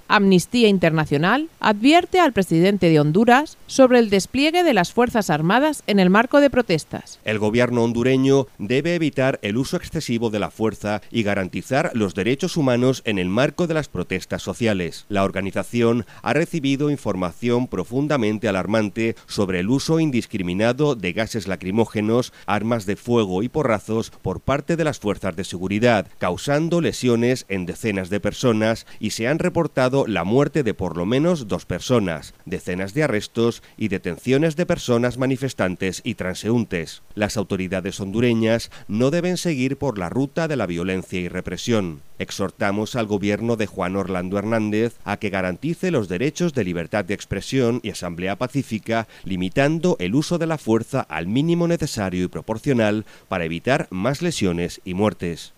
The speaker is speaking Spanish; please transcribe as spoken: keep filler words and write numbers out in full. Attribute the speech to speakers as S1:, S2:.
S1: Amnistía Internacional advierte al presidente de Honduras sobre el despliegue de las Fuerzas Armadas en el marco de protestas.
S2: El gobierno hondureño debe evitar el uso excesivo de la fuerza y garantizar los derechos humanos en el marco de las protestas sociales. La organización ha recibido información profundamente alarmante sobre el uso indiscriminado de gases lacrimógenos, armas de fuego y porrazos por parte de las fuerzas de seguridad, causando lesiones en decenas de personas, y se han reportado la muerte de por lo menos dos personas, decenas de arrestos y detenciones de personas manifestantes y transeúntes. Las autoridades hondureñas no deben seguir por la ruta de la violencia y represión. Exhortamos al gobierno de Juan Orlando Hernández a que garantice los derechos de libertad de expresión y asamblea pacífica, limitando el uso de la fuerza al mínimo necesario y proporcional para evitar más lesiones y muertes.